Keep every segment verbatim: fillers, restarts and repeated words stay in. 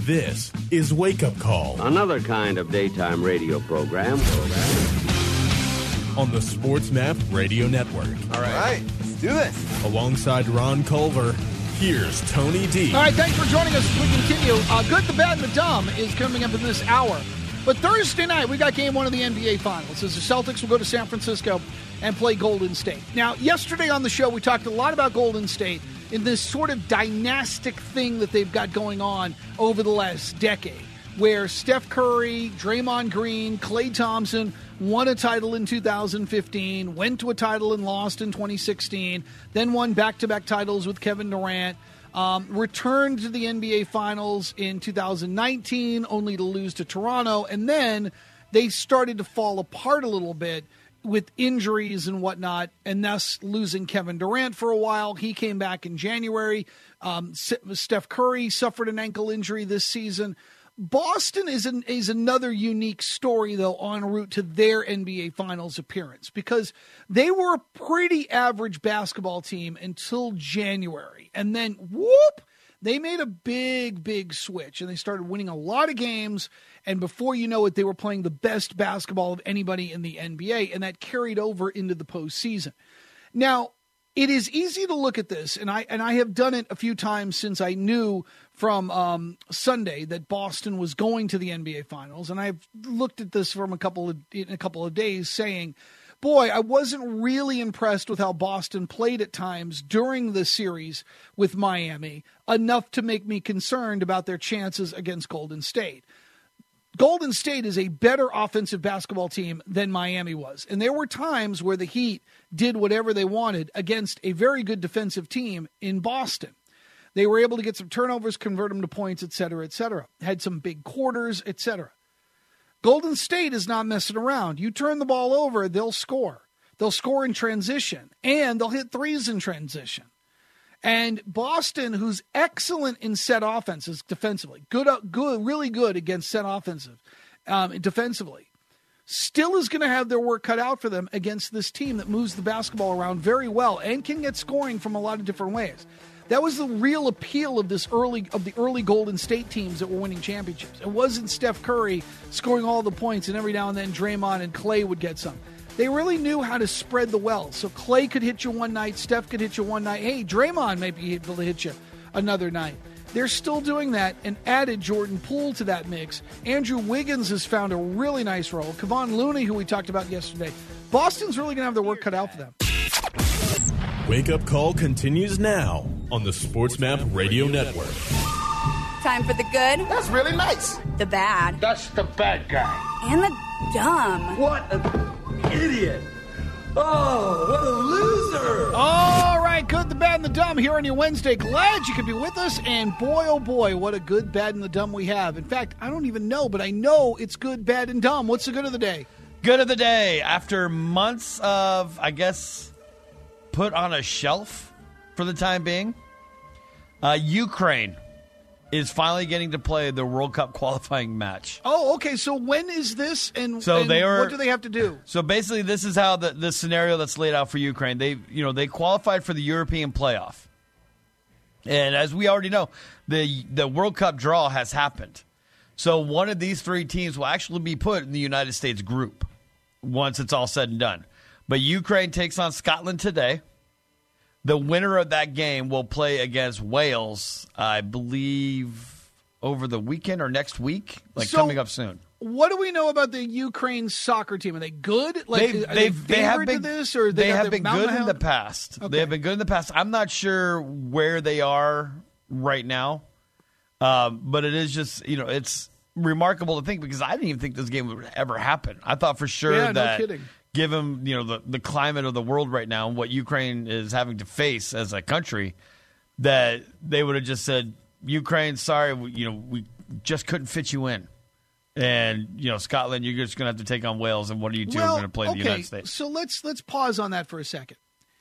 This is Wake Up Call. Another kind of daytime radio program. On the SportsMap Radio Network. All right. All right, let's do this. Alongside Ron Culver, here's Tony D. All right, thanks for joining us as we continue. Uh, Good, the Bad, and the Dumb is coming up in this hour. But Thursday night, we got game one of the N B A Finals as the Celtics will go to San Francisco and play Golden State. Now, yesterday on the show, we talked a lot about Golden State in this sort of dynastic thing that they've got going on over the last decade, where Steph Curry, Draymond Green, Klay Thompson won a title in two thousand fifteen, went to a title and lost in twenty sixteen, then won back-to-back titles with Kevin Durant, um, returned to the N B A Finals in two thousand nineteen, only to lose to Toronto, and then they started to fall apart a little bit with injuries and whatnot, and thus losing Kevin Durant for a while. He came back in January. Um, Steph Curry suffered an ankle injury this season. Boston is an, is another unique story, though, en route to their N B A Finals appearance, because they were a pretty average basketball team until January. And then, whoop, they made a big, big switch, and they started winning a lot of games. And before you know it, they were playing the best basketball of anybody in the N B A, and that carried over into the postseason. Now, it is easy to look at this, and I and I have done it a few times since I knew from um, Sunday that Boston was going to the N B A Finals, and I've looked at this from a couple of in a couple of days, saying, "Boy, I wasn't really impressed with how Boston played at times during the series with Miami, enough to make me concerned about their chances against Golden State." Golden State is a better offensive basketball team than Miami was. And there were times where the Heat did whatever they wanted against a very good defensive team in Boston. They were able to get some turnovers, convert them to points, et cetera, et cetera. Had some big quarters, et cetera. Golden State is not messing around. You turn the ball over, they'll score. They'll score in transition, and they'll hit threes in transition. And Boston, who's excellent in set offenses defensively, good, good, really good against set offensive um, defensively, still is going to have their work cut out for them against this team that moves the basketball around very well and can get scoring from a lot of different ways. That was the real appeal of this early of the early Golden State teams that were winning championships. It wasn't Steph Curry scoring all the points, and every now and then Draymond and Klay would get some. They really knew how to spread the wealth. So Klay could hit you one night, Steph could hit you one night. Hey, Draymond may be able to hit you another night. They're still doing that and added Jordan Poole to that mix. Andrew Wiggins has found a really nice role. Kevon Looney, who we talked about yesterday. Boston's really going to have their work cut out for them. Wake Up Call continues now on the SportsMap Radio Network. Time for the good. That's really nice. The bad. That's the bad guy. And the dumb. What an idiot. Oh, what a loser. All right, good, the bad, and the dumb here on your Wednesday. Glad you could be with us. And boy, oh boy, what a good, bad, and the dumb we have. In fact, I don't even know, but I know it's good, bad, and dumb. What's the good of the day? Good of the day. After months of, I guess, put on a shelf for the time being, uh, Ukraine is finally getting to play the World Cup qualifying match. Oh, okay. So when is this, and, so and they are, what do they have to do? So basically, this is how the, the scenario that's laid out for Ukraine. They, you know, they qualified for the European playoff, and as we already know, the the World Cup draw has happened. So one of these three teams will actually be put in the United States group once it's all said and done. But Ukraine takes on Scotland today. The winner of that game will play against Wales, I believe, over the weekend or next week, like so, coming up soon. What do we know about the Ukraine soccer team? Are they good? Like, they've, are they've, they, they have been, to this, or they, they have been good in the hound? past. Okay. They have been good in the past. I'm not sure where they are right now, um, but it is just, you know, it's remarkable to think, because I didn't even think this game would ever happen. I thought for sure yeah, that. No kidding. Given, you know, the, the climate of the world right now and what Ukraine is having to face as a country, that they would have just said, Ukraine, sorry, we, you know, we just couldn't fit you in. And, you know, Scotland, you're just going to have to take on Wales, and one of you two well, are going to play okay, the United States. So let's let's pause on that for a second.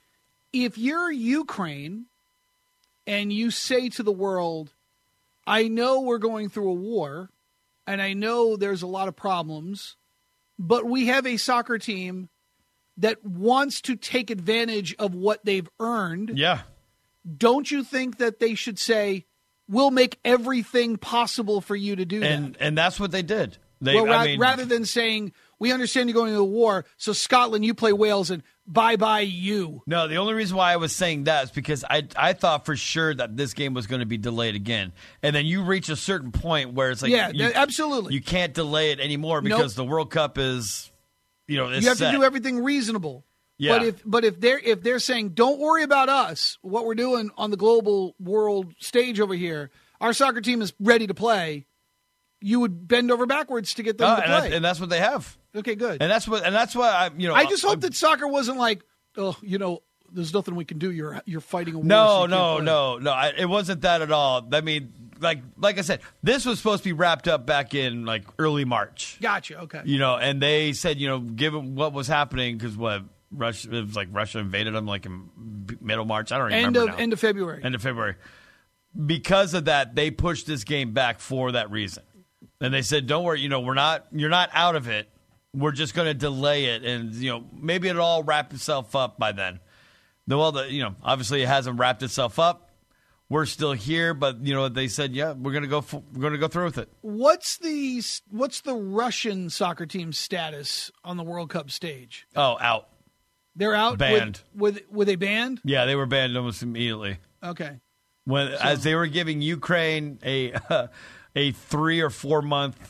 If you're Ukraine and you say to the world, I know we're going through a war, and I know there's a lot of problems, but we have a soccer team that wants to take advantage of what they've earned. Yeah. Don't you think that they should say, we'll make everything possible for you to do and, that. And that's what they did. They, well, ra- I mean, rather than saying, we understand you're going to the war, so Scotland, you play Wales, and bye-bye you. No, the only reason why I was saying that is because I I thought for sure that this game was going to be delayed again. And then you reach a certain point where it's like, yeah, you, absolutely. You can't delay it anymore because nope. the World Cup is, you know, it's you have set. to do everything reasonable. Yeah. But if but if they're if they're saying, don't worry about us, what we're doing on the global world stage over here, our soccer team is ready to play. You would bend over backwards to get them oh, to and play, that's, and that's what they have. Okay, good. And that's what, and that's why I, you know, I just I, hope that soccer wasn't like, oh, you know, there's nothing we can do. You're you're fighting a war. No, so no, no, no. I, it wasn't that at all. I mean, like, like I said, this was supposed to be wrapped up back in like early March. Gotcha. Okay. You know, and they said, you know, given what was happening, because what Russia, it was like Russia invaded them like in middle March. I don't end remember of now. end of February. End of February. Because of that, they pushed this game back for that reason. And they said, don't worry, you know, we're not, you're not out of it. We're just going to delay it. And, you know, maybe it'll all wrap itself up by then. Well, the, you know, obviously it hasn't wrapped itself up. We're still here, but, you know, they said, yeah, we're going to go, we're going to go through with it. What's the, what's the Russian soccer team's status on the World Cup stage? Oh, out. They're out? Banned. With, with, were they banned? Yeah, they were banned almost immediately. Okay. When, so. As they were giving Ukraine a, uh, a three or four month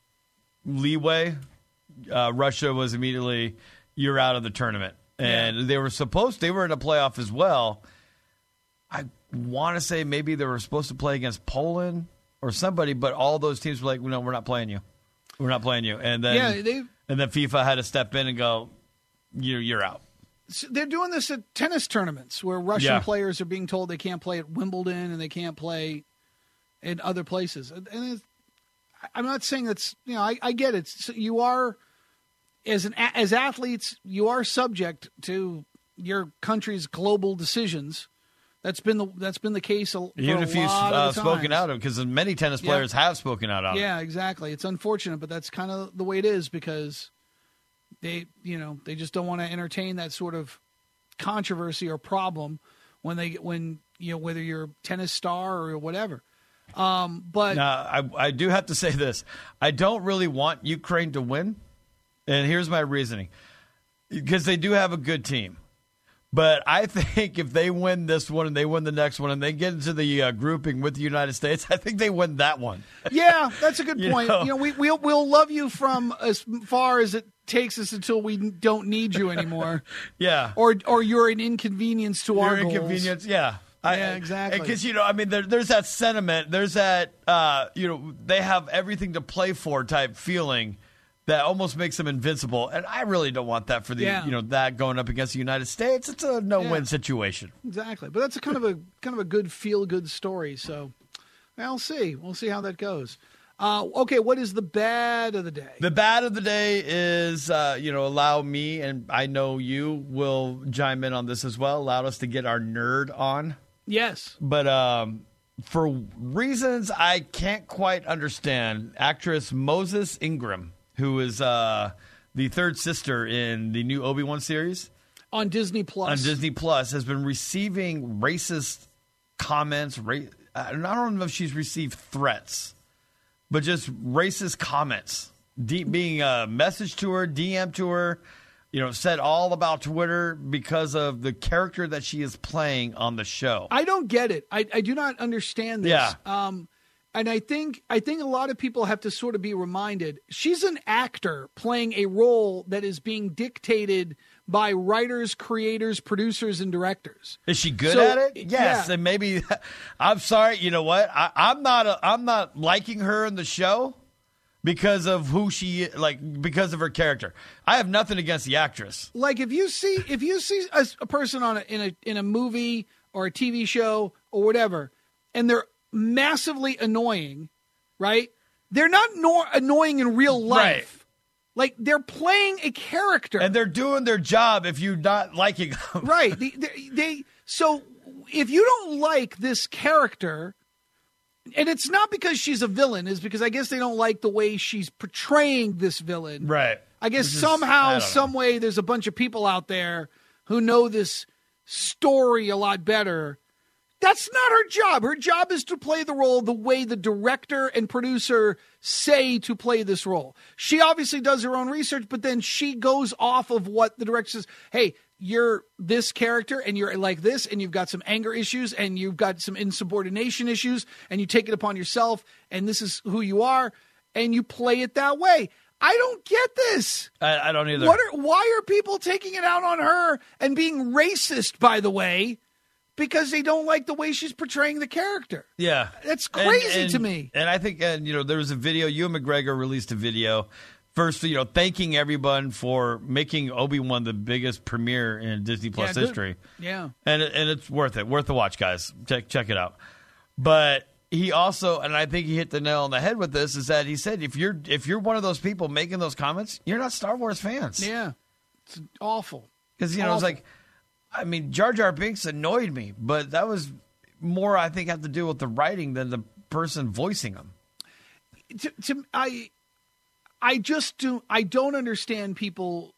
leeway, uh, Russia was immediately, you're out of the tournament. And yeah. they were supposed, they were in a playoff as well. I want to say maybe they were supposed to play against Poland or somebody, but all those teams were like, no, we're not playing you. We're not playing you. And then, yeah, they, and then FIFA had to step in and go, you're, you're out. So they're doing this at tennis tournaments where Russian yeah. players are being told they can't play at Wimbledon and they can't play in other places. And it's, I'm not saying that's, you know, I, I get it. So you are, as an as athletes, you are subject to your country's global decisions. That's been the that's been the case for even a if you've lot uh, of spoken times. out of, because many tennis players yeah. have spoken out of. Yeah, exactly. It's unfortunate, but that's kind of the way it is because they, you know, they just don't want to entertain that sort of controversy or problem when they when you know whether you're a tennis star or whatever. Um, but now, I I do have to say this: I don't really want Ukraine to win, and here's my reasoning: because they do have a good team. But I think if they win this one and they win the next one and they get into the uh, grouping with the United States, I think they win that one. Yeah, that's a good you point. Know? You know, we, we'll we'll love you from as far as it takes us until we don't need you anymore. yeah, or or you're an inconvenience to you're our inconvenience. goals. Yeah. I, yeah, exactly. Because, you know, I mean, there, there's that sentiment. There's that, uh, you know, they have everything to play for type feeling that almost makes them invincible. And I really don't want that for the, yeah. you know, that going up against the United States. It's a no-win yeah. situation. Exactly. But that's a kind of a kind of a good feel-good story. So we'll see. We'll see how that goes. Uh, okay, what is the bad of the day? The bad of the day is, uh, you know, allow me, and I know you will chime in on this as well, allowed us to get our nerd on. Yes. But um, for reasons I can't quite understand, actress Moses Ingram, who is uh, the third sister in the new Obi-Wan series. On Disney Plus. On Disney Plus, has been receiving racist comments. Ra- I don't know if she's received threats, but just racist comments. D- being a message to her, D M to her, you know, said all about Twitter because of the character that she is playing on the show. I don't get it. I, I do not understand this. Yeah. Um, and I think I think a lot of people have to sort of be reminded. She's an actor playing a role that is being dictated by writers, creators, producers, and directors. Is she good so, at it? Yes, yeah. and maybe. I'm sorry. You know what? I, I'm not. A, I'm not liking her in the show because of who she like. Because of her character. I have nothing against the actress. Like if you see if you see a, a person on a, in a in a movie or a T V show or whatever, and they're massively annoying, right? They're not nor- annoying in real life. Right. Like they're playing a character, and they're doing their job. If you're not liking them, right? They, they, they so if you don't like this character, and it's not because she's a villain, is because I guess they don't like the way she's portraying this villain, right? I guess Is, somehow, I some way, there's a bunch of people out there who know this story a lot better. That's not her job. Her job is to play the role the way the director and producer say to play this role. She obviously does her own research, but then she goes off of what the director says. Hey, you're this character and you're like this, and you've got some anger issues and you've got some insubordination issues, and you take it upon yourself, and this is who you are, and you play it that way. I don't get this. I, I don't either. What are, why are people taking it out on her and being racist, by the way, because they don't like the way she's portraying the character? Yeah. That's crazy and, and, to me. And I think, and you know, there was a video, Ewan McGregor released a video, first, you know, thanking everyone for making Obi-Wan the biggest premiere in Disney Plus Yeah, good. history. Yeah. And it, and it's worth it. Worth the watch, guys. Check check it out. But he also, and I think he hit the nail on the head with this, is that he said if you're if you're one of those people making those comments, you're not Star Wars fans. Yeah. It's awful. Because, you know, awful. it's like, I mean, Jar Jar Binks annoyed me, but that was more, I think, had to do with the writing than the person voicing him. To, to, I I just do I don't understand people.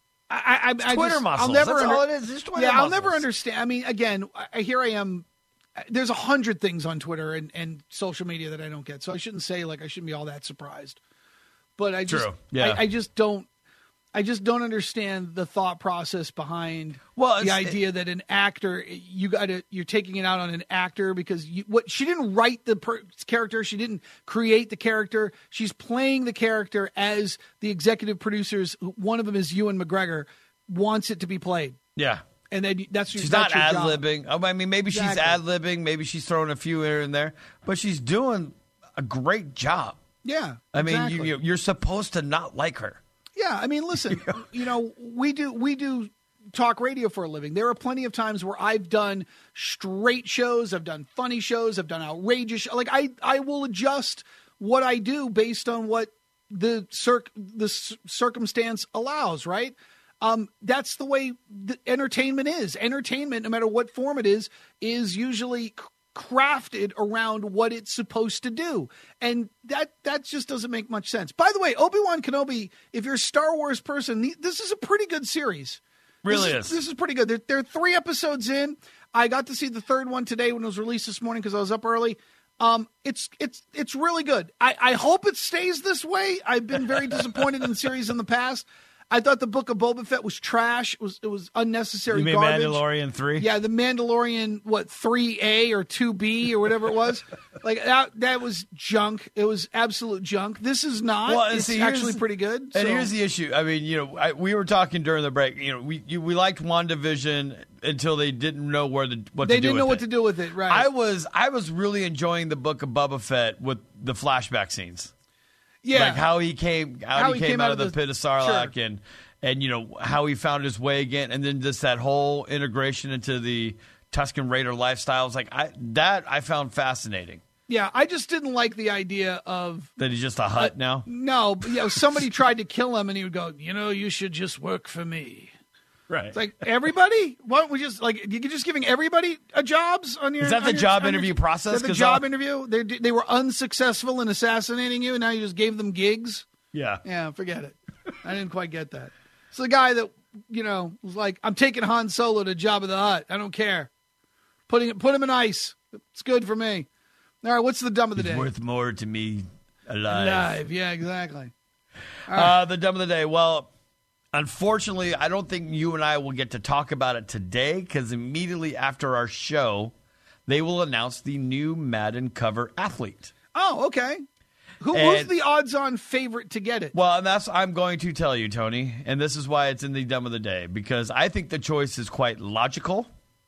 I, I, I Twitter just, muscles. I'll never That's under, all it is. Just Twitter yeah, I'll muscles. never understand. I mean, again, I, here I am. There's a hundred things on Twitter and, and social media that I don't get, so I shouldn't say like I shouldn't be all that surprised. But I just, True. Yeah. I, I just don't. I just don't understand the thought process behind Well, the it's- idea that an actor you got to you're taking it out on an actor because you, what she didn't write the per, character, she didn't create the character. She's playing the character as the executive producers. One of them is Ewan McGregor wants it to be played, Yeah. and then that's your, She's that's not your job. ad-libbing. Oh, I mean, maybe she's Exactly. ad-libbing. Maybe she's throwing a few here and there. But she's doing a great job. Yeah, I mean, exactly. you, you're supposed to not like her. Yeah, I mean, listen, you know, we do we do talk radio for a living. There are plenty of times where I've done straight shows, I've done funny shows, I've done outrageous. Like I, I will adjust what I do based on what the circ the c- circumstance allows. Right? Um, that's the way the entertainment is. Entertainment, no matter what form it is, is usually c- crafted around what it's supposed to do, and that that just doesn't make much sense. By the way, Obi-Wan Kenobi, if you're a Star Wars person, this is a pretty good series. Really this is. This is pretty good. There, there are three episodes in. I got to see the third one today when it was released this morning because I was up early. Um, it's it's it's really good. I, I hope it stays this way. I've been very disappointed in series in the past. I thought the Book of Boba Fett was trash. It was it was unnecessary You mean garbage. Mandalorian three? Yeah, the Mandalorian, what, three A or two B or whatever it was. Like, that that was junk. It was absolute junk. This is not. Well, and it's see, here's- actually pretty good. And so- here's the issue. I mean, you know, I, we were talking during the break. You know, we you, we liked WandaVision until they didn't know where the what They to do didn't know with what it. to do with it, right. I was I was really enjoying the Book of Boba Fett with the flashback scenes. yeah. Like how he came how, he, came, out of the, pit of Sarlacc sure. and and you know how he found his way again, and then just that whole integration into the Tusken Raider lifestyle. It's like I that I found fascinating. Yeah, I just didn't like the idea of. That he's just a hut now. No, but, you know, somebody tried to kill him and he would go, you know, you should just work for me. Right. It's like, everybody? Why don't we just, like, you're just giving everybody a jobs on your. Is that on the your- job on your- interview process? Is that the 'Cause job I'll- interview? They they were unsuccessful in assassinating you, and now you just gave them gigs. Yeah. Yeah, forget it. I didn't quite get that. It's the guy that, you know, was like, I'm taking Han Solo to Jabba the Hutt. I don't care. Putting it, put him in ice. It's good for me. All right, what's the dumb of the He's day? worth more to me alive. Alive. Yeah, exactly. Uh, the dumb of the day. Well, unfortunately, I don't think you and I will get to talk about it today because immediately after our show, they will announce the new Madden cover athlete. Oh, okay. Who And- who's the odds-on favorite to get it? Well, and that's I'm going to tell you, Tony, and this is why it's in the dumb of the day because I think the choice is quite logical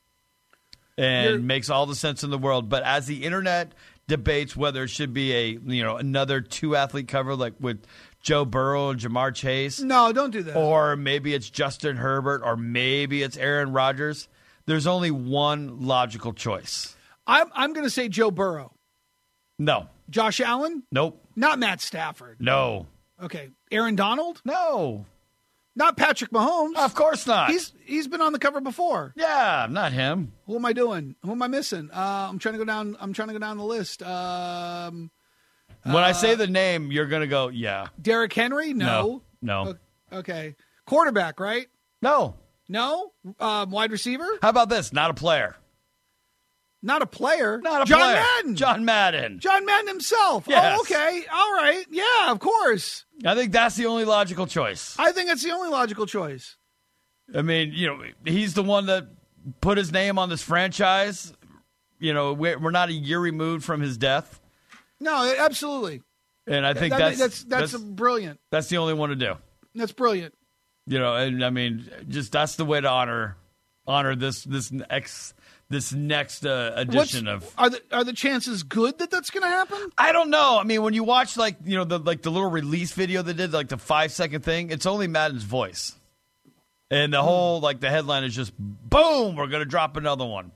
and You're- makes all the sense in the world. But as the internet debates whether it should be a you know another two athlete cover like with Joe Burrow and Jamar Chase, No, don't do that. or maybe it's Justin Herbert, or maybe it's Aaron Rodgers, there's only one logical choice. I'm I'm going to say Joe Burrow. No. Josh Allen? Nope. Not Matt Stafford. No. Okay. Aaron Donald? No. Not Patrick Mahomes. Of course not. He's he's been on the cover before. yeah, not him. Who am I doing? Who am I missing? Uh, I'm trying to go down. I'm trying to go down the list. Um, When I say the name, you're going to go, yeah. Derrick Henry? No. No. No. O- Okay. Quarterback, right? No. No. Um, wide receiver? How about this? Not a player. Not a player. Not a John player. Madden. John Madden. John Madden himself. Yes. Oh, okay. All right. Yeah, of course. I think that's the only logical choice. I think it's the only logical choice. I mean, you know, he's the one that put his name on this franchise. You know, we're, we're not a year removed from his death. No, absolutely. And I think That- that's, that's that's, that's brilliant. That's the only one to do. That's brilliant. You know, and I mean, just that's the way to honor honor this this next this next uh, edition What's, of. Are the are the chances good that that's going to happen? I don't know. I mean, when you watch like you know the like the little release video they did, like the five second thing, it's only Madden's voice, and the whole like the headline is just boom, we're gonna drop another one.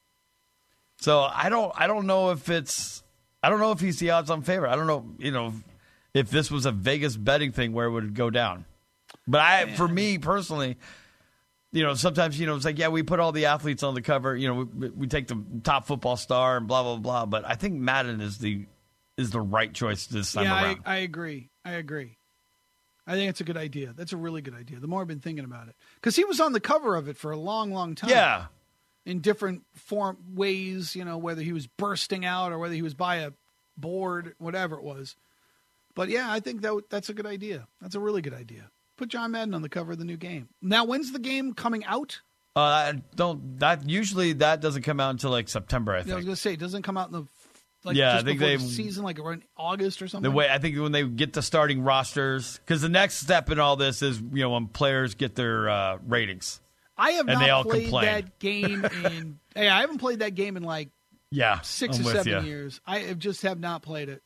So I don't I don't know if it's I don't know if he's the odds-on favorite. I don't know you know if this was a Vegas betting thing where it would go down. But I, for me personally, you know, sometimes, you know, it's like, yeah, we put all the athletes on the cover. You know, we, we take the top football star and blah, blah, blah. But I think Madden is the is the right choice this time yeah, around. I, I agree. I agree. I think it's a good idea. That's a really good idea. The more I've been thinking about it. Because he was on the cover of it for a long, long time. Yeah. In different form ways, you know, whether he was bursting out or whether he was by a board, whatever it was. But, yeah, I think that that's a good idea. That's a really good idea. Put John Madden on the cover of the new game. Now, when's the game coming out? Uh, I don't that usually that doesn't come out until like September. I think. Yeah, I was going to say, it doesn't come out in the like yeah, just I think before they the season, like around August or something. The way I think when they get the starting rosters, because the next step in all this is you know when players get their uh, ratings. I have and not they all played complain. that game in. Hey, I haven't played that game in like yeah six I'm or with seven ya. years. I have just have not played it.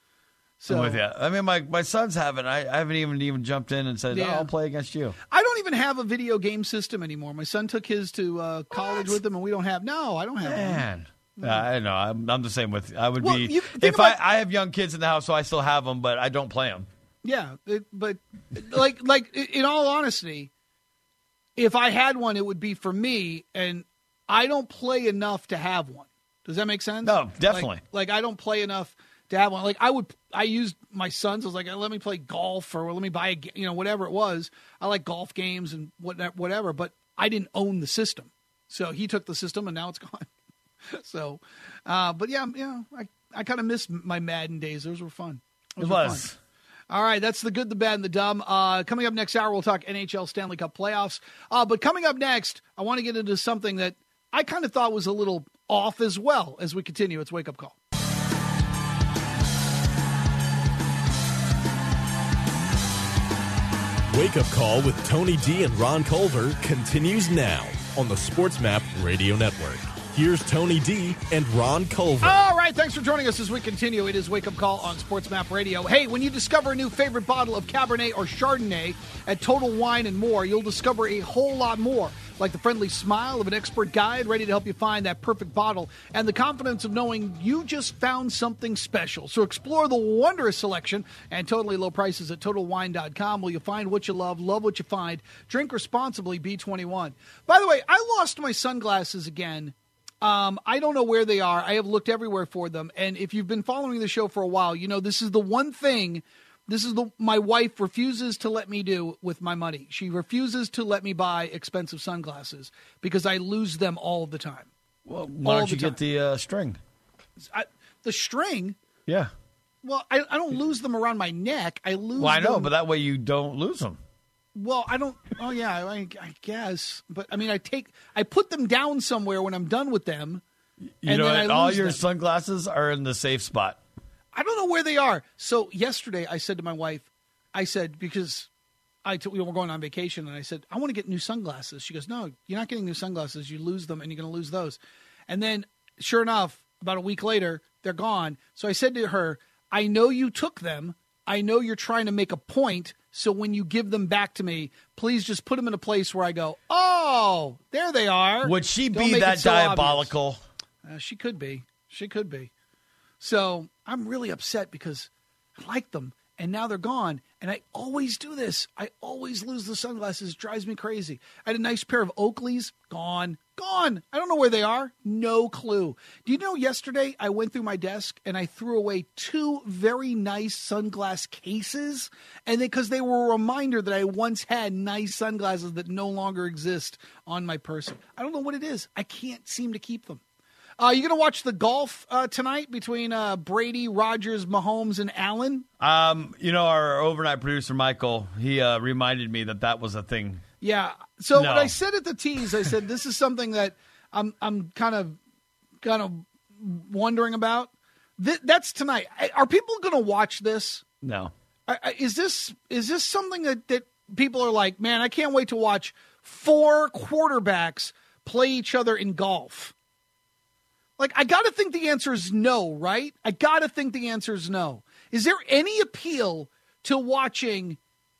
So I'm with you. I mean, my, my sons haven't. I, I haven't even even jumped in and said, Yeah. oh, I'll play against you. I don't even have a video game system anymore. My son took his to uh, college What? with him, and we don't have. No, I don't have one. Man. Uh, I know. I'm, I'm the same with I would Well, be. you- think If about- I, I have young kids in the house, so I still have them, but I don't play them. Yeah, it, but like like in all honesty, if I had one, it would be for me, and I don't play enough to have one. Does that make sense? No, definitely. Like, like I don't play enough to have one. Like I would, I used my sons. I was like, let me play golf or let me buy a, ga- you know, whatever it was. I like golf games and what, whatever, but I didn't own the system. So he took the system and now it's gone. so, uh, but yeah, yeah, I, I kind of miss my Madden days. Those were fun. Those It were was. fun. All right, that's the good, the bad, and the dumb. Uh, coming up next hour, we'll talk N H L Stanley Cup playoffs. Uh, but coming up next, I want to get into something that I kind of thought was a little off as well as we continue. It's Wake Up Call. Wake Up Call with Tony D and Ron Culver continues now on the SportsMap Radio Network. Here's Tony D and Ron Culver. All right, thanks for joining us as we continue. It is Wake Up Call on SportsMap Radio. Hey, when you discover a new favorite bottle of Cabernet or Chardonnay at Total Wine and More, you'll discover a whole lot more, like the friendly smile of an expert guide ready to help you find that perfect bottle and the confidence of knowing you just found something special. So explore the wondrous selection and totally low prices at Total Wine dot com, where you'll find what you love, love what you find. Drink responsibly, B twenty-one. By the way, I lost my sunglasses again. Um, I don't know where they are. I have looked everywhere for them. And if you've been following the show for a while, you know this is the one thing, this is the my wife refuses to let me do with my money. She refuses to let me buy expensive sunglasses because I lose them all the time. Well, why All don't the you time. get the uh, string? I, the string, Yeah. well, I, I don't lose them around my neck. I lose Well, I know, them. but that way you don't lose them. Well, I don't. Oh, yeah, I, I guess. But I mean, I take, I put them down somewhere when I'm done with them. You and know, then I all lose your them. sunglasses are in the safe spot. I don't know where they are. So yesterday, I said to my wife, I said because I t- we were going on vacation, and I said I want to get new sunglasses. She goes, "No, you're not getting new sunglasses. You lose them, and you're going to lose those." And then, sure enough, about a week later, they're gone. So I said to her, "I know you took them. I know you're trying to make a point. So when you give them back to me, please just put them in a place where I go, oh, there they are." Would she Don't be make it that so obvious. diabolical? Uh, she could be. She could be. So I'm really upset because I like them, and now they're gone. And I always do this. I always lose the sunglasses. It drives me crazy. I had a nice pair of Oakleys. Gone. Gone. I don't know where they are. No clue. Do you know yesterday I went through my desk and I threw away two very nice sunglass cases? And because they were a reminder that I once had nice sunglasses that no longer exist on my person. I don't know what it is. I can't seem to keep them. Uh, you going to watch the golf uh, tonight between uh, Brady, Rodgers, Mahomes, and Allen? Um, you know, our overnight producer, Michael, he uh, reminded me that that was a thing. Yeah. So No. what I said at the tease, I said, this is something that I'm I'm kind of kind of wondering about. Th- that's tonight. Are people going to watch this? No. I- I- Is this is this something that, that people are like, man, I can't wait to watch four quarterbacks play each other in golf? Like, I got to think the answer is no, right? I got to think the answer is no. Is there any appeal to watching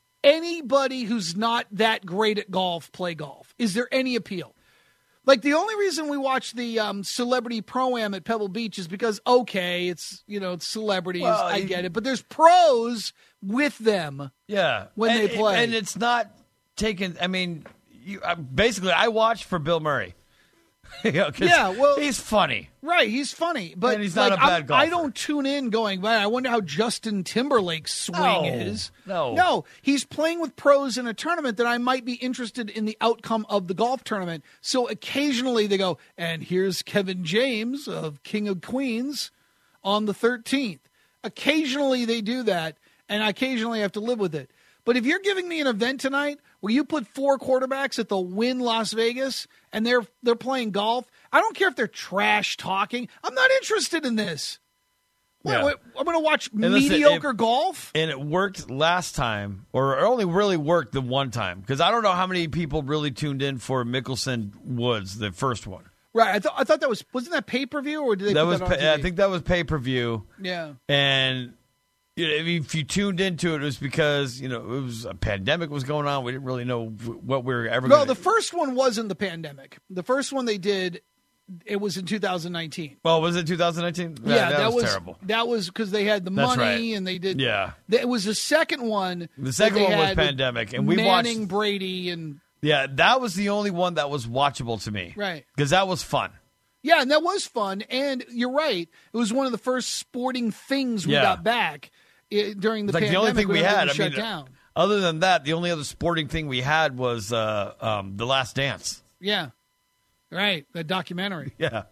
anybody who's not that great at golf play golf? Is there any appeal? Like, the only reason we watch the um, Celebrity Pro-Am at Pebble Beach is because, okay, it's, you know, it's celebrities. Well, I you- get it. But there's pros with them. Yeah. When and, they play. And it's not taken, I mean, you, uh, basically, I watched for Bill Murray. You know, 'cause Yeah, well- he's funny. Right, he's funny. But And he's not like, a bad I'm- golfer. I don't tune in going, man, I wonder how Justin Timberlake's swing No, is. no. No, he's playing with pros in a tournament that I might be interested in the outcome of the golf tournament. So occasionally they go, and here's Kevin James of King of Queens on the thirteenth. Occasionally they do that, and I occasionally have to live with it. But if you're giving me an event tonight where you put four quarterbacks at the Wynn Las Vegas and they're they're playing golf, I don't care if they're trash talking. I'm not interested in this. Wait, Yeah. wait, I'm going to watch And listen, mediocre if- golf? And it worked last time, or it only really worked the one time, because I don't know how many people really tuned in for Mickelson Woods, the first one. Right. I thought I thought that was wasn't that pay per view or did they That put was, that on pa- I T V? think that was pay per view. Yeah. And you know, if you tuned into it, it was because you know it was a pandemic was going on. We didn't really know what we were ever. No, gonna the first one wasn't the pandemic. The first one they did, it was in two thousand nineteen. Well, was it two thousand nineteen? Yeah, that, was, terrible. That was because they had the That's money right. and they did. Yeah. It was the second one. The second that they one was had with pandemic, and we Manning, watched- Brady, and Yeah, that was the only one that was watchable to me. Right. Because that was fun. yeah, and that was fun. And you're right, it was one of the first sporting things we Yeah. got back eh, during the It's like the pandemic. only thing we when had. everything I mean, shut down. other than that, the only other sporting thing we had was uh, um, The Last Dance. Yeah, right. The documentary. Yeah.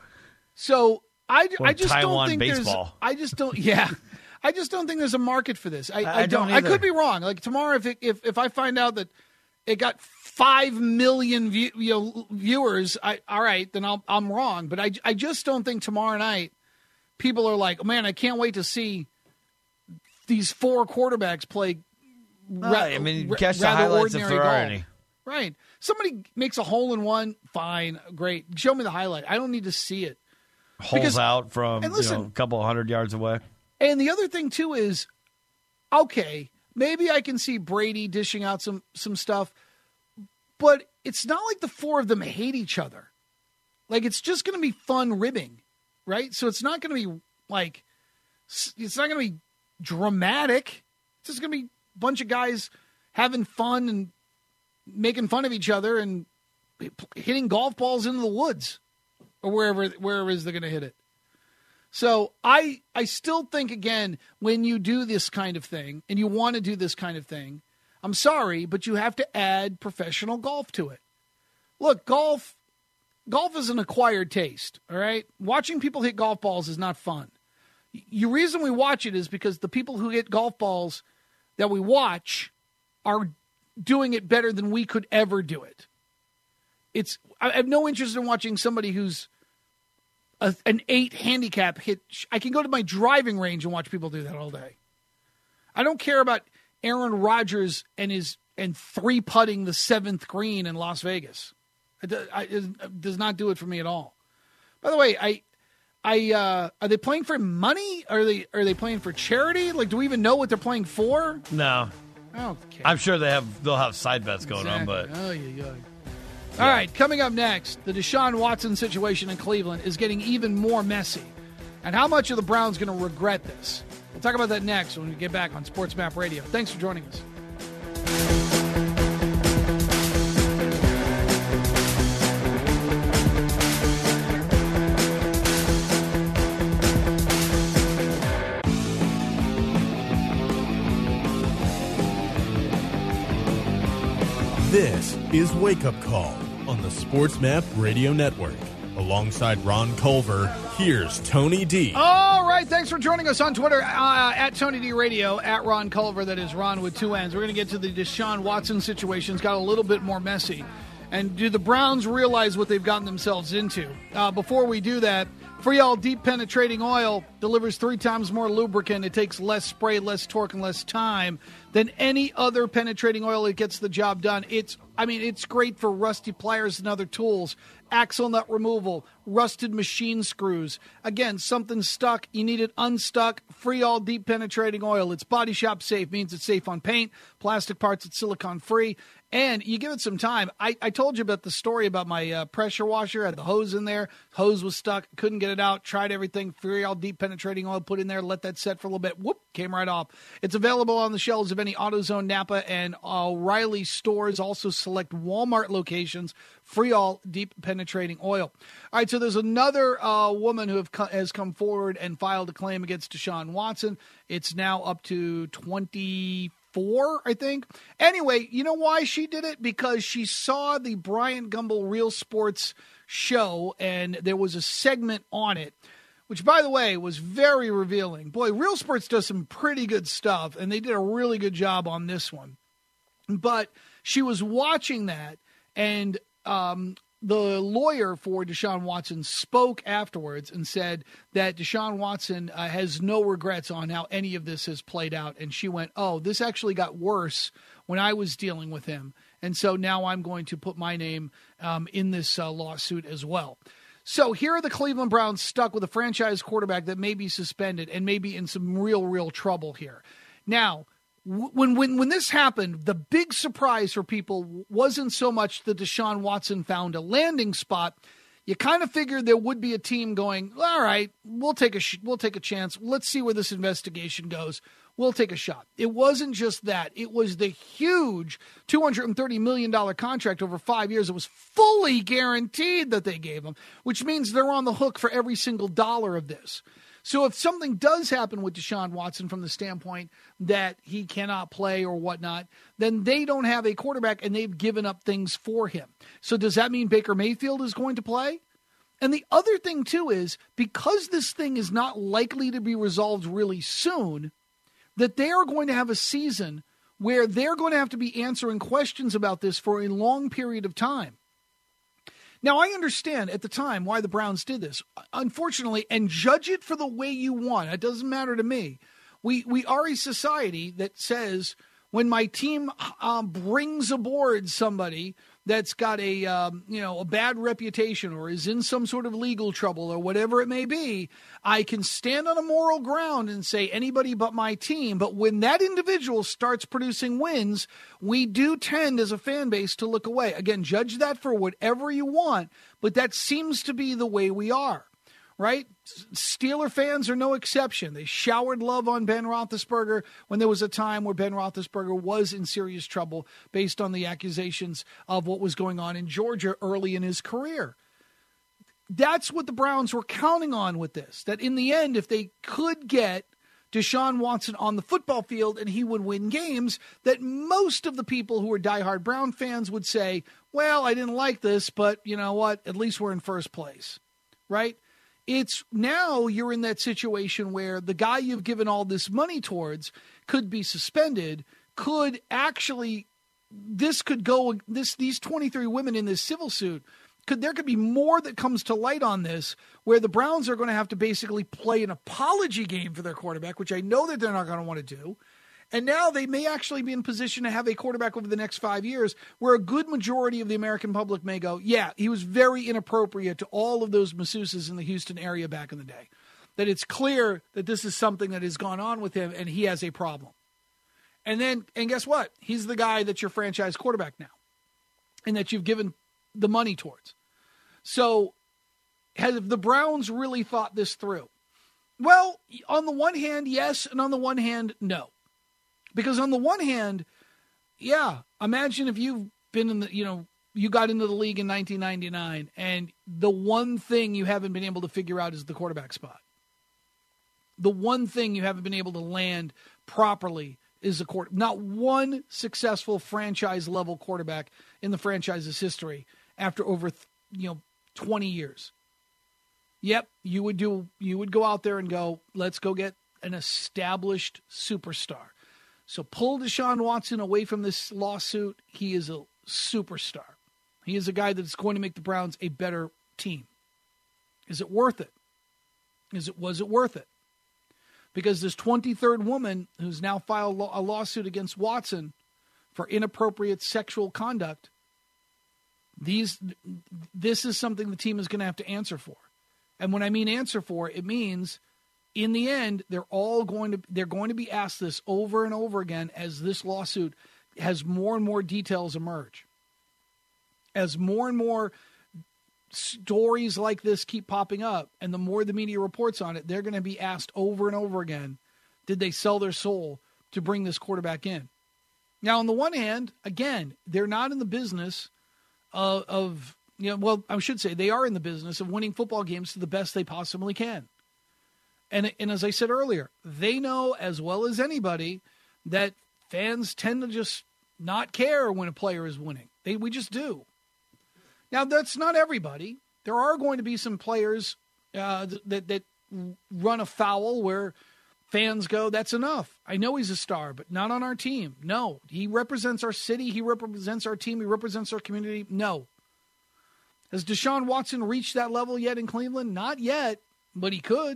So I, Or I just Taiwan don't think baseball. there's. I just don't. Yeah, I just don't think there's a market for this. I, I, I don't don't. I either. could be wrong. Like tomorrow, if it, if if I find out that it got five million view, you know, viewers, I all right, then I'll, I'm wrong. But I I just don't think tomorrow night people are like, oh, man, I can't wait to see these four quarterbacks play. No, ra- I mean, ra- catch the rather highlights if ordinary there are golf. any. Right. Somebody makes a hole in one, fine, great. Show me the highlight. I don't need to see it. Holes Because- out from and you listen- know, a couple hundred yards away. And the other thing too is, okay, maybe I can see Brady dishing out some some stuff, but it's not like the four of them hate each other. Like it's just going to be fun ribbing, right? So it's not going to be like it's not going to be dramatic. It's just going to be a bunch of guys having fun and making fun of each other and hitting golf balls into the woods or wherever wherever it is they're going to hit it. So I I still think, again, when you do this kind of thing and you want to do this kind of thing, I'm sorry, but you have to add professional golf to it. Look, golf golf is an acquired taste, all right? Watching people hit golf balls is not fun. The reason we watch it is because the people who hit golf balls that we watch are doing it better than we could ever do it. It's I have no interest in watching somebody who's A, an eight handicap hit. I can go to my driving range and watch people do that all day. I don't care about Aaron Rodgers and his and three putting the seventh green in Las Vegas. It, do- I, it does not do it for me at all. By the way, I, I uh, are they playing for money? Are they are they playing for charity? Like, do we even know what they're playing for? No, Okay, I'm sure they have. They'll have side bets going Exactly. on, but Oh, yeah, yeah. All right, coming up next, the Deshaun Watson situation in Cleveland is getting even more messy. And how much are the Browns going to regret this? We'll talk about that next when we get back on Sports Map Radio. Thanks for joining us. This is Wake Up Call on the Sports Map Radio Network. Alongside Ron Culver, here's Tony D. All right, thanks for joining us on Twitter, uh, at Tony D Radio, at Ron Culver, that is Ron with two N's. We're going to get to the Deshaun Watson situation. It's got a little bit more messy. And do the Browns realize what they've gotten themselves into? Uh, before we do that, Freol Deep Penetrating Oil delivers three times more lubricant. It takes less spray, less torque, and less time than any other penetrating oil. It gets the job done. It's, I mean, it's great for rusty pliers and other tools, axle nut removal, rusted machine screws. Again, something stuck, you need it unstuck. Freol Deep Penetrating Oil. It's body shop safe, means it's safe on paint, plastic parts, it's silicone free. And you give it some time. I, I told you about the story about my uh, pressure washer. I had the hose in there. Hose was stuck. Couldn't get it out. Tried everything. Freol Deep Penetrating Oil put in there. Let that set for a little bit. Whoop. Came right off. It's available on the shelves of any AutoZone, Napa, and O'Reilly stores. Also select Walmart locations. Freol Deep Penetrating Oil. All right, so there's another uh, woman who have co- has come forward and filed a claim against Deshaun Watson. It's now up to twenty-four. Four, I think. Anyway, you know why she did it? Because she saw the Bryant Gumbel Real Sports show, and there was a segment on it, which, by the way, was very revealing. Boy, Real Sports does some pretty good stuff, and they did a really good job on this one. But she was watching that, and um, the lawyer for Deshaun Watson spoke afterwards and said that Deshaun Watson uh, has no regrets on how any of this has played out. And she went, oh, this actually got worse when I was dealing with him. And so now I'm going to put my name um, in this uh, lawsuit as well. So here are the Cleveland Browns stuck with a franchise quarterback that may be suspended and may be in some real, real trouble here. Now, When when when this happened, the big surprise for people wasn't so much that Deshaun Watson found a landing spot. You kind of figured there would be a team going, all right, we'll take a sh- we'll take a chance. Let's see where this investigation goes. We'll take a shot. It wasn't just that. It was the huge two hundred thirty million dollars contract over five years. It was fully guaranteed that they gave him, which means they're on the hook for every single dollar of this. So if something does happen with Deshaun Watson from the standpoint that he cannot play or whatnot, then they don't have a quarterback and they've given up things for him. So does that mean Baker Mayfield is going to play? And the other thing, too, is because this thing is not likely to be resolved really soon, that they are going to have a season where they're going to have to be answering questions about this for a long period of time. Now, I understand at the time why the Browns did this. Unfortunately, and judge it for the way you want. It doesn't matter to me. We we are a society that says when my team um, brings aboard somebody that's got a um, you know a bad reputation or is in some sort of legal trouble or whatever it may be, I can stand on a moral ground and say anybody but my team. But when that individual starts producing wins, we do tend as a fan base to look away. Again, judge that for whatever you want, but that seems to be the way we are. Right? Steeler fans are no exception. They showered love on Ben Roethlisberger when there was a time where Ben Roethlisberger was in serious trouble based on the accusations of what was going on in Georgia early in his career. That's what the Browns were counting on with this, that in the end, if they could get Deshaun Watson on the football field and he would win games, that most of the people who are diehard Brown fans would say, well, I didn't like this, but you know what? At least we're in first place, right? It's now you're in that situation where the guy you've given all this money towards could be suspended, could actually, this could go, this these twenty-three women in this civil suit, could there could be more that comes to light on this where the Browns are going to have to basically play an apology game for their quarterback, which I know that they're not going to want to do. And now they may actually be in position to have a quarterback over the next five years where a good majority of the American public may go, yeah, he was very inappropriate to all of those masseuses in the Houston area back in the day. That it's clear that this is something that has gone on with him and he has a problem. And then, and guess what? He's the guy that's your franchise quarterback now and that you've given the money towards. So have the Browns really thought this through? Well, on the one hand, yes, and on the one hand, no. Because on the one hand, yeah, imagine if you've been in the, you know, you got into the league in nineteen ninety-nine and the one thing you haven't been able to figure out is the quarterback spot. The one thing you haven't been able to land properly is the quarter. Not one successful franchise level quarterback in the franchise's history after over, you know, twenty years. Yep, you would do. You would go out there and go, let's go get an established superstar. So pull Deshaun Watson away from this lawsuit. He is a superstar. He is a guy that's going to make the Browns a better team. Is it worth it? Is it was it worth it? Because this twenty-third woman who's now filed a lawsuit against Watson for inappropriate sexual conduct, these this is something the team is going to have to answer for. And when I mean answer for, it means in the end they're all going to they're going to be asked this over and over again as this lawsuit has more and more details emerge. As more and more stories like this keep popping up, and the more the media reports on it, they're going to be asked over and over again, did they sell their soul to bring this quarterback in? Now, on the one hand, again, they're not in the business of, of you know, well, I should say they are in the business of winning football games to the best they possibly can. And, and as I said earlier, they know as well as anybody that fans tend to just not care when a player is winning. They we just do. Now, that's not everybody. There are going to be some players uh, that that run afoul where fans go, that's enough. I know he's a star, but not on our team. No, he represents our city. He represents our team. He represents our community. No. Has Deshaun Watson reached that level yet in Cleveland? Not yet, but he could.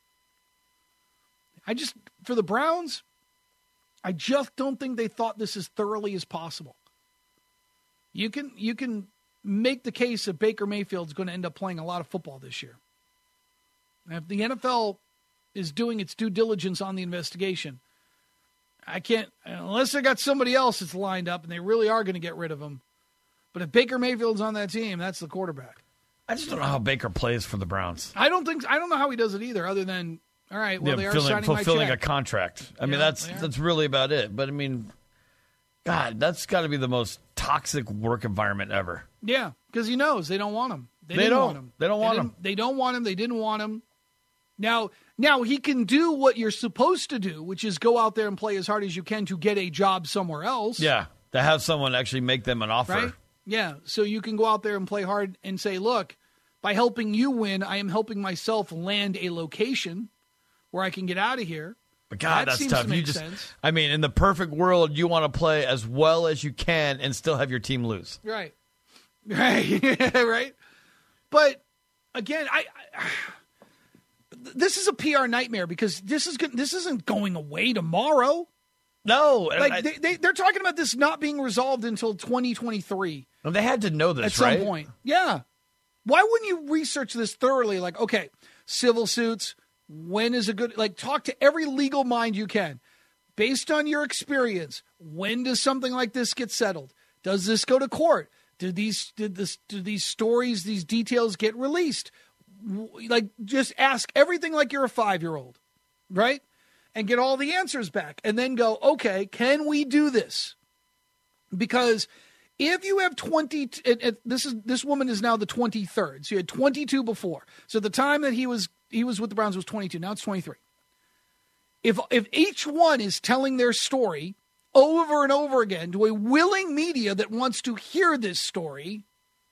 I just, for the Browns, I just don't think they thought this as thoroughly as possible. You can, you can make the case that Baker Mayfield's going to end up playing a lot of football this year. If the N F L is doing its due diligence on the investigation, I can't, unless they got somebody else that's lined up and they really are going to get rid of him. But if Baker Mayfield's on that team, that's the quarterback. I just don't know how Baker plays for the Browns. I don't think, I don't know how he does it either, other than, all right, well, yeah, they are filling, signing fulfilling my a check. contract. I Yeah, mean, that's they are. that's really about it. But I mean, God, that's got to be the most toxic work environment ever. Yeah, because he knows they don't want him. They, They didn't don't. want him. They don't want didn't- him. They don't want him. They didn't want him. Now, now he can do what you're supposed to do, which is go out there and play as hard as you can to get a job somewhere else. Yeah, to have someone actually make them an offer. Right? Yeah, so you can go out there and play hard and say, look, by helping you win, I am helping myself land a location where I can get out of here. But God, That that's seems tough. to make You just, sense. I mean, in the perfect world, you want to play as well as you can and still have your team lose. Right. Right. Right. But again, I, I this is a P R nightmare because this is this isn't going away tomorrow. No, and Like I- they, they they're talking about this not being resolved until twenty twenty-three well, they had to know this, at some right? point. Yeah. Why wouldn't you research this thoroughly? Like, okay, civil suits, when is a good, like, talk to every legal mind you can. Based on your experience, when does something like this get settled? Does this go to court? Did these did this do these stories, these details get released? W- Like, just ask everything like you're a five-year-old, right? And get all the answers back, and then go, okay, can we do this? Because if you have twenty, it, it, this is this woman is now the twenty-third. So you had twenty-two before. So the time that he was he was with the Browns was twenty-two. Now it's twenty-three. If if each one is telling their story over and over again to a willing media that wants to hear this story,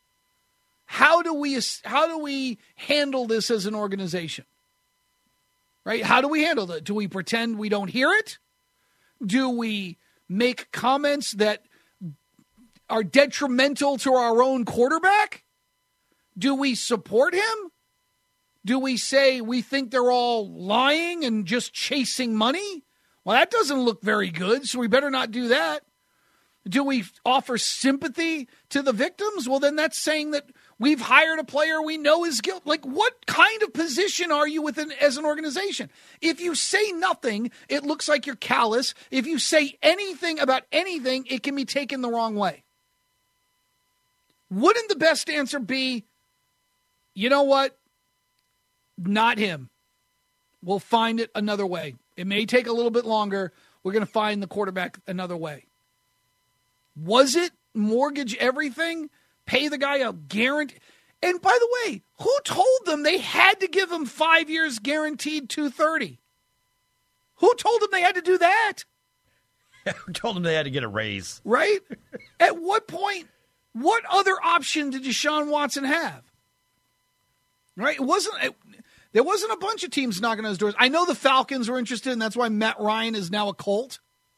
how do we how do we handle this as an organization? Right? How do we handle that? Do we pretend we don't hear it? Do we make comments that are detrimental to our own quarterback? Do we support him? Do we say we think they're all lying and just chasing money? Well, that doesn't look very good, so we better not do that. Do we offer sympathy to the victims? Well, then that's saying that we've hired a player we know is guilty. Like, what kind of position are you within as an organization? If you say nothing, it looks like you're callous. If you say anything about anything, it can be taken the wrong way. Wouldn't the best answer be, you know what? Not him. We'll find it another way. It may take a little bit longer. We're going to find the quarterback another way. Was it mortgage everything? Pay the guy a guarantee? And by the way, who told them they had to give him five years guaranteed two thirty? Who told them they had to do that? Who told them they had to get a raise? Right? At what point, what other option did Deshaun Watson have? Right? It wasn't, There wasn't a bunch of teams knocking on his doors. I know the Falcons were interested, and that's why Matt Ryan is now a Colt.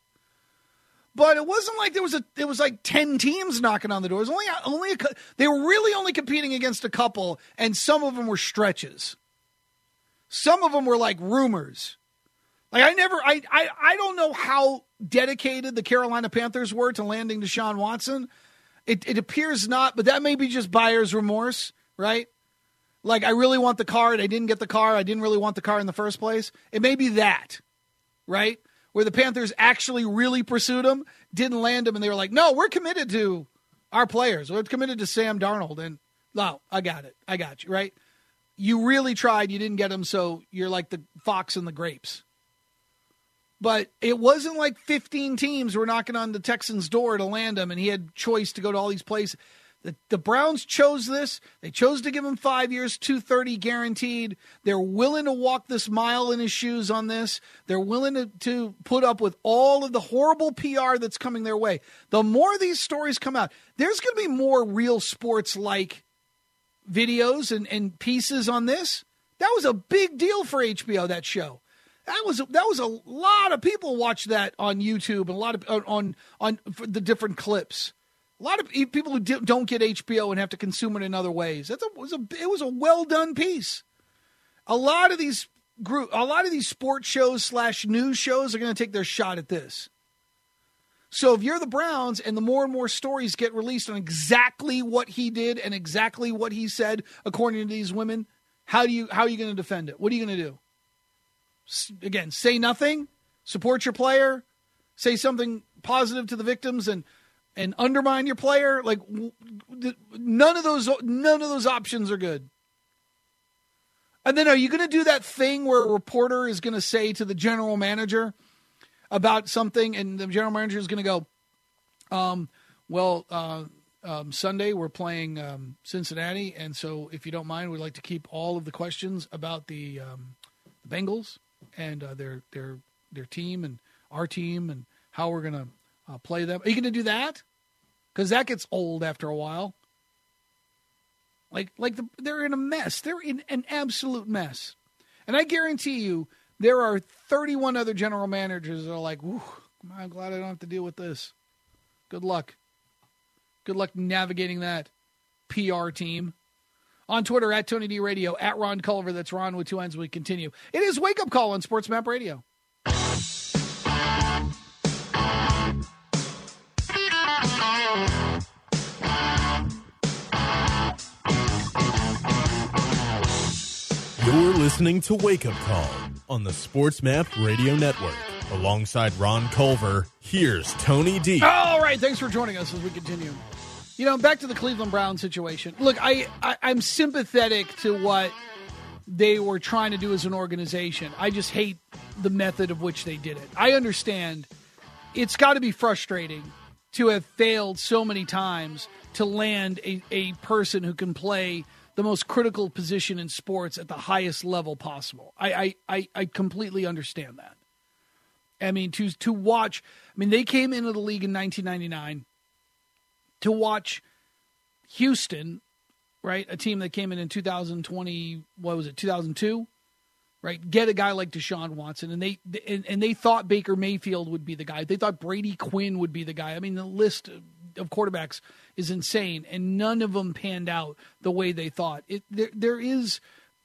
But it wasn't like there was a. It was like ten teams knocking on the doors. Only, only a, they were really only competing against a couple, and some of them were stretches. Some of them were like rumors. Like I never, I, I, I don't know how dedicated the Carolina Panthers were to landing Deshaun Watson. It, it appears not, but that may be just buyer's remorse, right? Like I really want the car, and I didn't get the car. I didn't really want the car in the first place. It may be that, right? Where the Panthers actually really pursued him, didn't land him, and they were like, no, we're committed to our players. We're committed to Sam Darnold. And, no, I got it. I got you, right? You really tried. You didn't get him, so you're like the fox and the grapes. But it wasn't like fifteen teams were knocking on the Texans' door to land him, and he had choice to go to all these places. The, the Browns chose this. They chose to give him five years, two hundred thirty guaranteed. They're willing to walk this mile in his shoes on this. They're willing to, to put up with all of the horrible P R that's coming their way. The more these stories come out, there's going to be more real sports-like videos and, and pieces on this. That was a big deal for H B O, that show. That was that was a lot of people watched that on YouTube and a lot of on on, on the different clips. A lot of people who don't get H B O and have to consume it in other ways. That's a, it was a it was a well done piece. A lot of these group, a lot of these sports shows slash news shows are going to take their shot at this. So if you're the Browns and the more and more stories get released on exactly what he did and exactly what he said, according to these women, how do you how are you going to defend it? What are you going to do? S- again, say nothing, support your player, say something positive to the victims, and. and undermine your player. Like none of those, none of those options are good. And then are you going to do that thing where a reporter is going to say to the general manager about something, and the general manager is going to go, um, well, uh, um, Sunday we're playing um, Cincinnati, and so if you don't mind, we'd like to keep all of the questions about the, um, the Bengals and uh, their their their team and our team and how we're going to Uh, play them. Are you going to do that? Because that gets old after a while. Like, like the, they're in a mess. They're in an absolute mess. And I guarantee you, there are thirty-one other general managers that are like, "Whew, I'm glad I don't have to deal with this." Good luck. Good luck navigating that P R team. On Twitter, at Tony D Radio, at Ron Culver. That's Ron with two N's. We continue. It is Wake Up Call on Sports Map Radio. You're listening to Wake Up Call on the Sports Map Radio Network. Alongside Ron Culver, here's Tony D. All right, thanks for joining us as we continue. You know, back to the Cleveland Browns situation. Look, I, I, I'm sympathetic to what they were trying to do as an organization. I just hate the method of which they did it. I understand it's got to be frustrating to have failed so many times to land a, a person who can play the most critical position in sports at the highest level possible. I, I, I, I completely understand that. I mean, to to watch, I mean, they came into the league in nineteen ninety-nine to watch Houston, right, a team that came in in two thousand twenty, what was it, two thousand two, right, get a guy like Deshaun Watson, and they and, and they thought Baker Mayfield would be the guy. They thought Brady Quinn would be the guy. I mean, the list of quarterbacks is insane, and none of them panned out the way they thought. It there there is,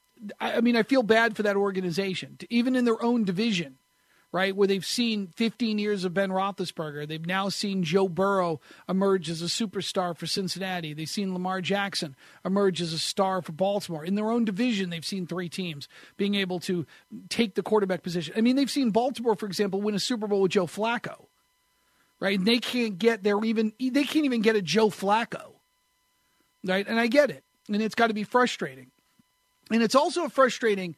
I mean, I feel bad for that organization, to, even in their own division, right, where they've seen fifteen years of Ben Roethlisberger. They've now seen Joe Burrow emerge as a superstar for Cincinnati. They've seen Lamar Jackson emerge as a star for Baltimore. In their own division, they've seen three teams being able to take the quarterback position. I mean, they've seen Baltimore, for example, win a Super Bowl with Joe Flacco. Right, and they can't get their even they can't even get a Joe Flacco, right? And I get it, and it's got to be frustrating, and it's also frustrating.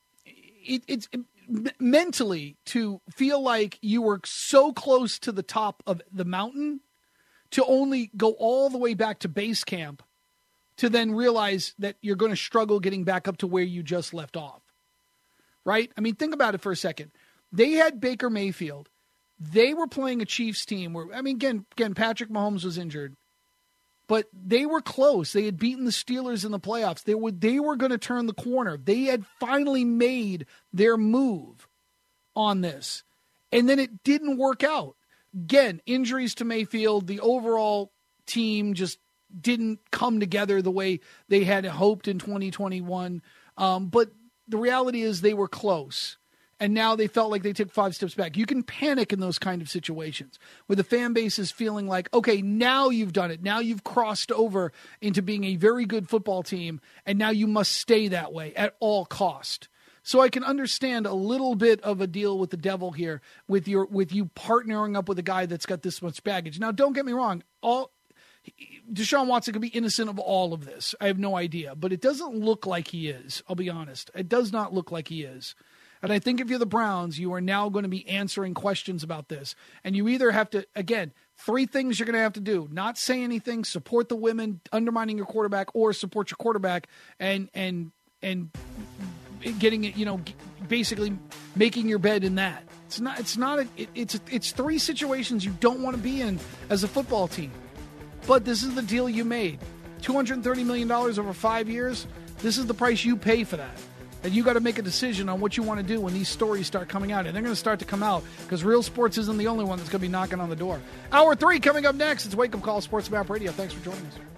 It, it's it, mentally to feel like you were so close to the top of the mountain to only go all the way back to base camp to then realize that you're going to struggle getting back up to where you just left off. Right? I mean, think about it for a second. They had Baker Mayfield. They were playing a Chiefs team where, I mean, again, again, Patrick Mahomes was injured. But they were close. They had beaten the Steelers in the playoffs. They were they were going to turn the corner. They had finally made their move on this. And then it didn't work out. Again, injuries to Mayfield, the overall team just didn't come together the way they had hoped in twenty twenty-one. Um, but the reality is they were close. And now they felt like they took five steps back. You can panic in those kind of situations where the fan base is feeling like, okay, now you've done it. Now you've crossed over into being a very good football team, and now you must stay that way at all cost. So I can understand a little bit of a deal with the devil here with your with you partnering up with a guy that's got this much baggage. Now, don't get me wrong. All Deshaun Watson could be innocent of all of this. I have no idea. But it doesn't look like he is. I'll be honest. It does not look like he is. And I think if you're the Browns, you are now going to be answering questions about this. And you either have to, again, three things you're going to have to do. Not say anything, support the women, undermining your quarterback, or support your quarterback and and and getting it, you know, basically making your bed in that. It's not it's not a, it, it's it's three situations you don't want to be in as a football team. But this is the deal you made. two hundred thirty million dollars over five years. This is the price you pay for that. And you got to make a decision on what you want to do when these stories start coming out. And they're going to start to come out because Real Sports isn't the only one that's going to be knocking on the door. Hour three coming up next. It's Wake Up Call Sports Map Radio. Thanks for joining us.